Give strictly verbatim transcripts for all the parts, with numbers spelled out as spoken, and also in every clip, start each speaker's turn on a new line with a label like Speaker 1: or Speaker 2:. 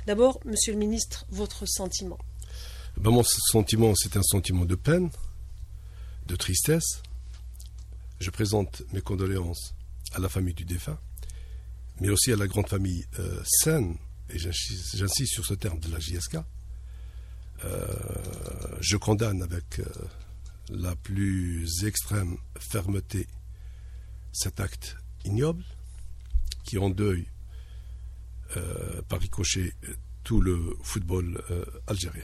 Speaker 1: D'abord, Monsieur le Ministre, votre sentiment?
Speaker 2: Ben, mon sentiment, c'est un sentiment de peine, de tristesse. Je présente mes condoléances à la famille du défunt, mais aussi à la grande famille euh, saine, et j'insiste sur ce terme de la J S K. Euh, je condamne avec euh, la plus extrême fermeté cet acte ignoble qui endeuille euh, par ricochet tout le football euh, algérien.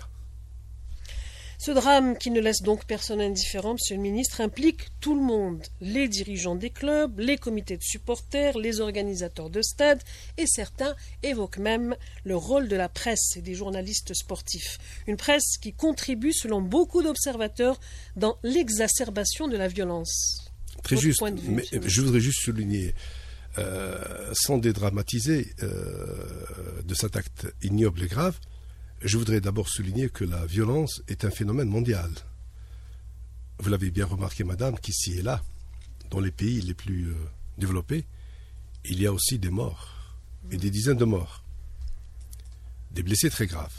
Speaker 1: Ce drame, qui ne laisse donc personne indifférent, Monsieur le Ministre, implique tout le monde, les dirigeants des clubs, les comités de supporters, les organisateurs de stades, et certains évoquent même le rôle de la presse et des journalistes sportifs. Une presse qui contribue, selon beaucoup d'observateurs, dans l'exacerbation de la violence.
Speaker 2: Très
Speaker 1: Votre
Speaker 2: juste,
Speaker 1: point de vue,
Speaker 2: mais je voudrais juste souligner, euh, sans dédramatiser euh, de cet acte ignoble et grave, je voudrais d'abord souligner que la violence est un phénomène mondial. Vous l'avez bien remarqué, madame, qu'ici et là, dans les pays les plus euh, développés, il y a aussi des morts, et des dizaines de morts, des blessés très graves.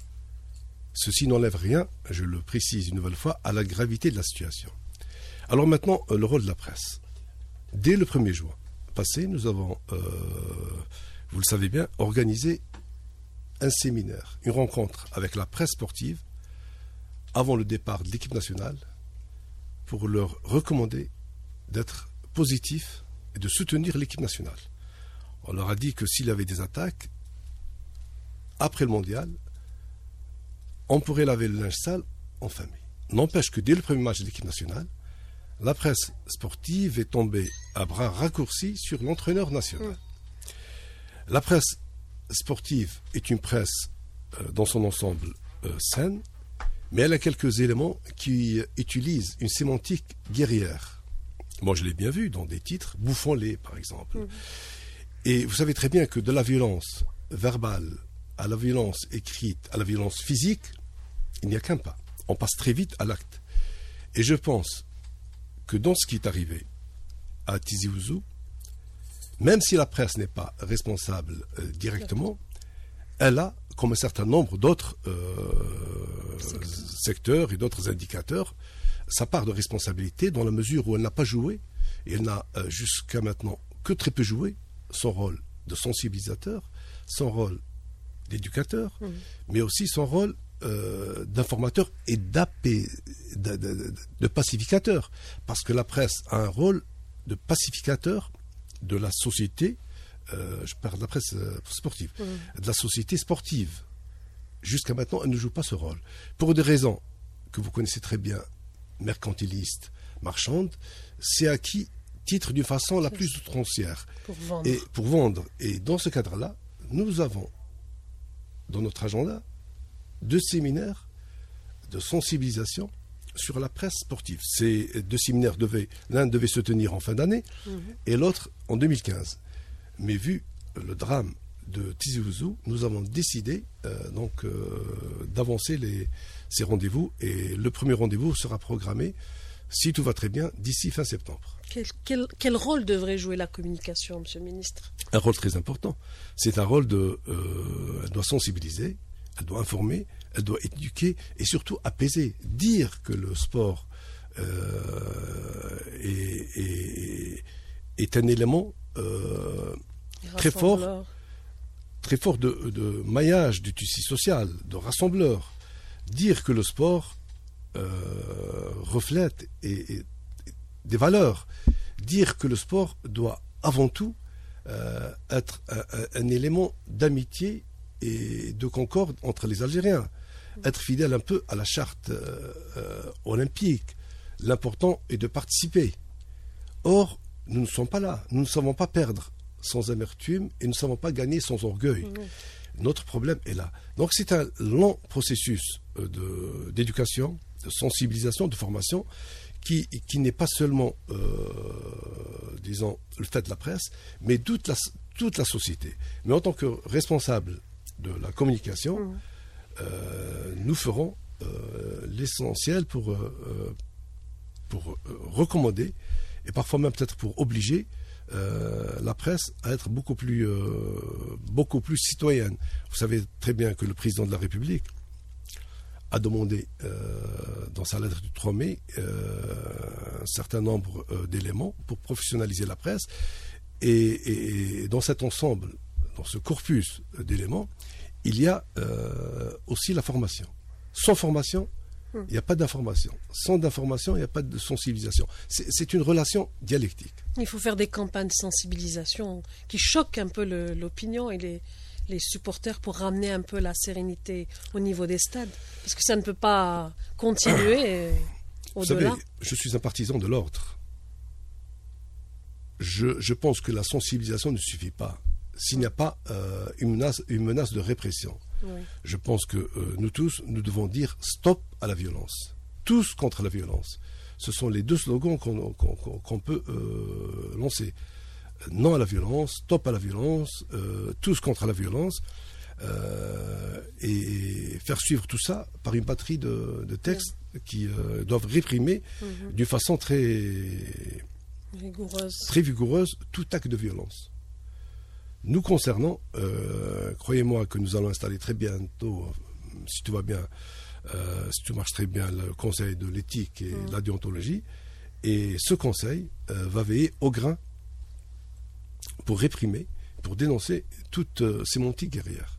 Speaker 2: Ceci n'enlève rien, je le précise une nouvelle fois, à la gravité de la situation. Alors maintenant, euh, le rôle de la presse. Dès le premier juin passé, nous avons, euh, vous le savez bien, organisé un séminaire, une rencontre avec la presse sportive avant le départ de l'équipe nationale pour leur recommander d'être positifs et de soutenir l'équipe nationale. On leur a dit que s'il y avait des attaques, après le mondial, on pourrait laver le linge sale en famille. N'empêche que dès le premier match de l'équipe nationale, la presse sportive est tombée à bras raccourcis sur l'entraîneur national. Mmh. La presse sportive est une presse euh, dans son ensemble euh, saine, mais elle a quelques éléments qui euh, utilisent une sémantique guerrière. Moi, je l'ai bien vu dans des titres, bouffons-les, par exemple. Mmh. Et vous savez très bien que de la violence verbale à la violence écrite, à la violence physique, il n'y a qu'un pas. On passe très vite à l'acte. Et je pense que dans ce qui est arrivé à Tizi Ouzou, même si la presse n'est pas responsable euh, directement, elle a, comme un certain nombre d'autres euh, secteurs et d'autres indicateurs, sa part de responsabilité dans la mesure où elle n'a pas joué, et elle n'a euh, jusqu'à maintenant que très peu joué, son rôle de sensibilisateur, son rôle d'éducateur, mmh. mais aussi son rôle euh, d'informateur et d'apé, de, de, de, de pacificateur. Parce que la presse a un rôle de pacificateur de la société, euh, je parle de la presse euh, sportive, mmh. de la société sportive. Jusqu'à maintenant, elle ne joue pas ce rôle. Pour des raisons que vous connaissez très bien, mercantilistes, marchandes, c'est acquis titre d'une façon la plus outrancière.
Speaker 1: Pour vendre.
Speaker 2: Et pour vendre. Et dans ce cadre-là, nous avons dans notre agenda deux séminaires de sensibilisation sur la presse sportive. Ces deux séminaires devaient, l'un devait se tenir en fin d'année mmh. et l'autre en deux mille quinze. Mais vu le drame de Tizi Ouzou, nous avons décidé euh, donc euh, d'avancer les, ces rendez-vous, et le premier rendez-vous sera programmé, si tout va très bien, d'ici fin septembre.
Speaker 1: Quel, quel, quel rôle devrait jouer la communication, Monsieur le Ministre?
Speaker 2: Un rôle très important. C'est un rôle de... Euh, elle doit sensibiliser, elle doit informer, elle doit éduquer et surtout apaiser. Dire que le sport euh, est, est, est un élément euh, très fort, très fort de, de maillage du tissu social, de rassembleur. Dire que le sport euh, reflète et, et, des valeurs. Dire que le sport doit avant tout euh, être un, un, un élément d'amitié et de concorde entre les Algériens. Être fidèle un peu à la charte euh, euh, olympique. L'important est de participer. Or, nous ne sommes pas là. Nous ne savons pas perdre sans amertume et nous ne savons pas gagner sans orgueil. Mmh. Notre problème est là. Donc c'est un long processus euh, de, d'éducation, de sensibilisation, de formation, qui, qui n'est pas seulement, euh, disons, le fait de la presse, mais toute la, toute la société. Mais en tant que responsable de la communication, mmh. euh, nous ferons euh, l'essentiel pour, euh, pour euh, recommander, et parfois même peut-être pour obliger, euh, la presse à être beaucoup plus, euh, beaucoup plus citoyenne. Vous savez très bien que le président de la République a demandé euh, dans sa lettre du trois mai euh, un certain nombre euh, d'éléments pour professionnaliser la presse. Et, et, et dans cet ensemble, dans ce corpus d'éléments, il y a euh, aussi la formation. Sans formation, il n'y a pas d'information. Sans d'information, il n'y a pas de sensibilisation. C'est, c'est une relation dialectique.
Speaker 1: Il faut faire des campagnes de sensibilisation qui choquent un peu le, l'opinion et les, les supporters pour ramener un peu la sérénité au niveau des stades. Parce que ça ne peut pas continuer au-delà.
Speaker 2: Vous savez, je suis un partisan de l'ordre. Je, je pense que la sensibilisation ne suffit pas s'il n'y a pas euh, une, menace, une menace de répression. Oui. Je pense que euh, nous tous, nous devons dire stop à la violence. Tous contre la violence. Ce sont les deux slogans qu'on, qu'on, qu'on peut euh, lancer. Non à la violence, stop à la violence, euh, tous contre la violence, euh, et faire suivre tout ça par une batterie de, de textes oui. qui euh, doivent réprimer mm-hmm. d'une façon très
Speaker 1: vigoureuse.
Speaker 2: très vigoureuse tout acte de violence. Nous concernant, euh, croyez-moi que nous allons installer très bientôt, si tout va bien, euh, si tout marche très bien, le conseil de l'éthique et mmh. la déontologie. Et ce conseil euh, va veiller au grain pour réprimer, pour dénoncer toutes euh, ces montées guerrières.